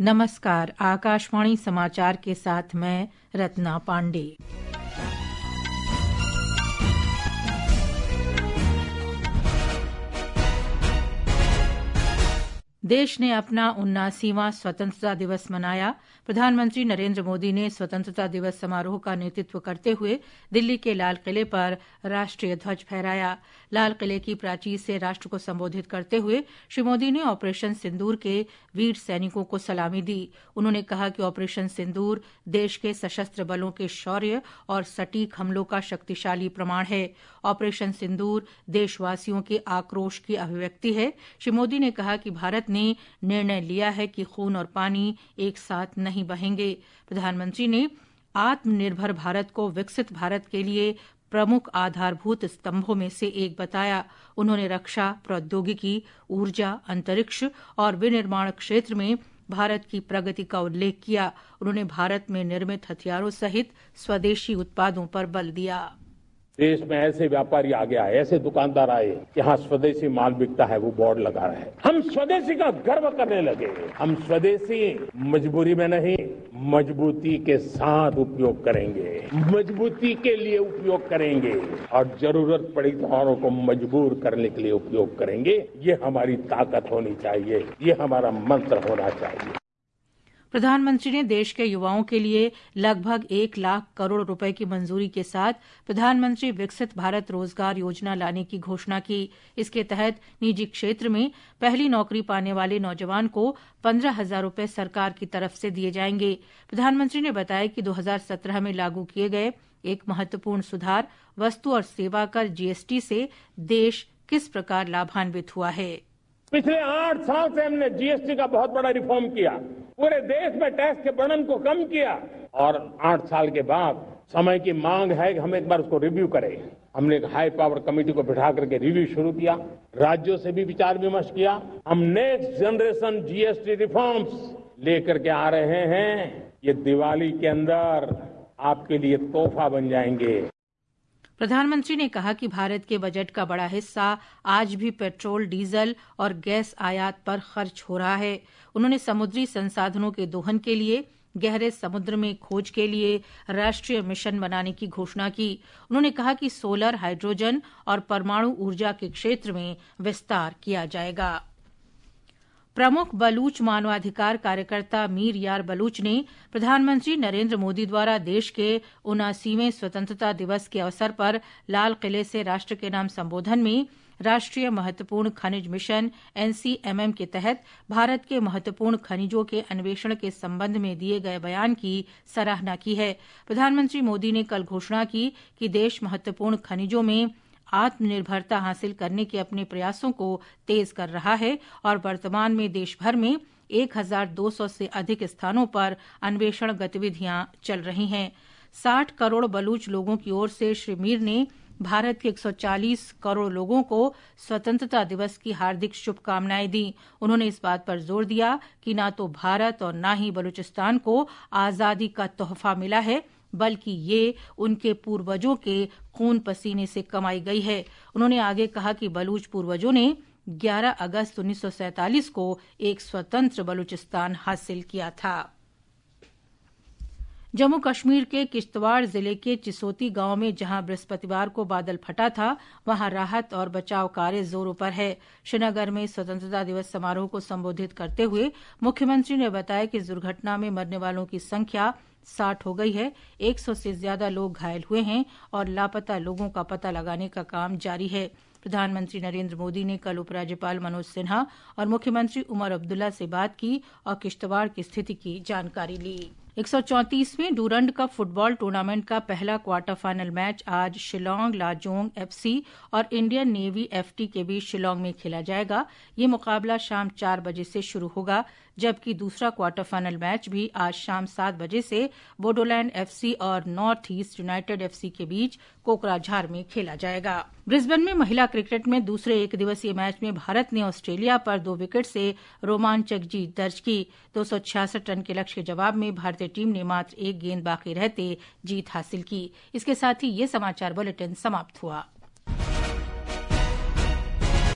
नमस्कार, आकाशवाणी समाचार के साथ मैं रत्ना पांडे। देश ने अपना 79वां स्वतंत्रता दिवस मनाया। प्रधानमंत्री नरेंद्र मोदी ने स्वतंत्रता दिवस समारोह का नेतृत्व करते हुए दिल्ली के लाल किले पर राष्ट्रीय ध्वज फहराया। लाल किले की प्राचीर से राष्ट्र को संबोधित करते हुए श्री मोदी ने ऑपरेशन सिंदूर के वीर सैनिकों को सलामी दी। उन्होंने कहा कि ऑपरेशन सिंदूर देश के सशस्त्र बलों के शौर्य और सटीक हमलों का शक्तिशाली प्रमाण है। ऑपरेशन सिंदूर देशवासियों के आक्रोश की अभिव्यक्ति है। श्री मोदी ने कहा कि भारत ने निर्णय लिया है कि खून और पानी एक साथ नहीं बहेंगे। प्रधानमंत्री ने आत्मनिर्भर भारत को विकसित भारत के लिए प्रमुख आधारभूत स्तंभों में से एक बताया। उन्होंने रक्षा, प्रौद्योगिकी, ऊर्जा, अंतरिक्ष और विनिर्माण क्षेत्र में भारत की प्रगति का उल्लेख किया। उन्होंने भारत में निर्मित हथियारों सहित स्वदेशी उत्पादों पर बल दिया। देश में ऐसे व्यापारी आ गया है, ऐसे दुकानदार आए, यहाँ स्वदेशी माल बिकता है, वो बोर्ड लगा रहे हैं। हम स्वदेशी का गर्व करने लगे। हम स्वदेशी मजबूरी में नहीं, मजबूती के साथ उपयोग करेंगे, मजबूती के लिए उपयोग करेंगे और जरूरत पड़ी तो औरों को मजबूर करने के लिए उपयोग करेंगे। ये हमारी ताकत होनी चाहिए, ये हमारा मंत्र होना चाहिए। प्रधानमंत्री ने देश के युवाओं के लिए लगभग 1 लाख करोड़ रुपए की मंजूरी के साथ प्रधानमंत्री विकसित भारत रोजगार योजना लाने की घोषणा की। इसके तहत निजी क्षेत्र में पहली नौकरी पाने वाले नौजवान को 15,000 रुपए सरकार की तरफ से दिए जाएंगे। प्रधानमंत्री ने बताया कि 2017 में लागू किए गए एक महत्वपूर्ण सुधार वस्तु और सेवा कर जीएसटी से देश किस प्रकार लाभान्वित हुआ है। पिछले 8 साल से हमने जीएसटी का बहुत बड़ा रिफॉर्म किया, पूरे देश में टैक्स के बर्डन को कम किया और 8 साल के बाद समय की मांग है कि हम एक बार उसको रिव्यू करें। हमने एक हाई पावर कमेटी को बिठा करके रिव्यू शुरू किया, राज्यों से भी विचार विमर्श किया। हम नेक्स्ट जनरेशन जीएसटी रिफॉर्म्स लेकर के आ रहे हैं। ये दिवाली के अंदर आपके लिए तोहफा बन जाएंगे। प्रधानमंत्री ने कहा कि भारत के बजट का बड़ा हिस्सा आज भी पेट्रोल, डीजल और गैस आयात पर खर्च हो रहा है। उन्होंने समुद्री संसाधनों के दोहन के लिए गहरे समुद्र में खोज के लिए राष्ट्रीय मिशन बनाने की घोषणा की। उन्होंने कहा कि सोलर, हाइड्रोजन और परमाणु ऊर्जा के क्षेत्र में विस्तार किया जाएगा। प्रमुख बलूच मानवाधिकार कार्यकर्ता मीर यार बलूच ने प्रधानमंत्री नरेंद्र मोदी द्वारा देश के 79वें स्वतंत्रता दिवस के अवसर पर लाल किले से राष्ट्र के नाम संबोधन में राष्ट्रीय महत्वपूर्ण खनिज मिशन एनसीएमएम के तहत भारत के महत्वपूर्ण खनिजों के अन्वेषण के संबंध में दिए गए बयान की सराहना की है। प्रधानमंत्री मोदी ने कल घोषणा की कि देश महत्वपूर्ण खनिजों में आत्मनिर्भरता हासिल करने के अपने प्रयासों को तेज कर रहा है और वर्तमान में देश भर में 1,200 से अधिक स्थानों पर अन्वेषण गतिविधियां चल रही हैं। 60 करोड़ बलूच लोगों की ओर से श्री मीर ने भारत के 140 करोड़ लोगों को स्वतंत्रता दिवस की हार्दिक शुभकामनाएं दी। उन्होंने इस बात पर जोर दिया कि न तो भारत और न ही बलूचिस्तान को आजादी का तोहफा मिला है, बल्कि ये उनके पूर्वजों के खून पसीने से कमाई गई है। उन्होंने आगे कहा कि बलूच पूर्वजों ने 11 अगस्त 1947 को एक स्वतंत्र बलूचिस्तान हासिल किया था। जम्मू कश्मीर के किश्तवाड़ जिले के चिसोती गांव में जहां बृहस्पतिवार को बादल फटा था, वहां राहत और बचाव कार्य जोरों पर है। श्रीनगर में स्वतंत्रता दिवस समारोह को संबोधित करते हुए मुख्यमंत्री ने बताया कि इस दुर्घटना में मरने वालों की संख्या 60 हो गई है। 100 से ज्यादा लोग घायल हुए हैं और लापता लोगों का पता लगाने का काम जारी है। प्रधानमंत्री नरेंद्र मोदी ने कल उपराज्यपाल मनोज सिन्हा और मुख्यमंत्री उमर अब्दुल्ला से बात की और किश्तवाड़ की स्थिति की जानकारी ली। 134वें डूरंड कप फुटबॉल टूर्नामेंट का पहला क्वार्टर फाइनल मैच आज शिलोंग लाजोंग एफसी और इंडियन नेवी एफटी के बीच शिलोंग में खेला जाएगा। ये मुकाबला शाम 4 बजे से शुरू होगा, जबकि दूसरा क्वार्टर फाइनल मैच भी आज शाम 7 बजे से बोडोलैंड एफसी और नॉर्थ ईस्ट यूनाइटेड एफसी के बीच कोकराझार में खेला जाएगा। ब्रिस्बेन में महिला क्रिकेट में दूसरे एक दिवसीय मैच में भारत ने ऑस्ट्रेलिया पर 2 विकेट से रोमांचक जीत दर्ज की। 266 रन के लक्ष्य के जवाब में भारतीय टीम ने मात्र 1 गेंद बाकी रहते जीत हासिल की। इसके साथ ही ये समाचार बुलेटिन समाप्त हुआ।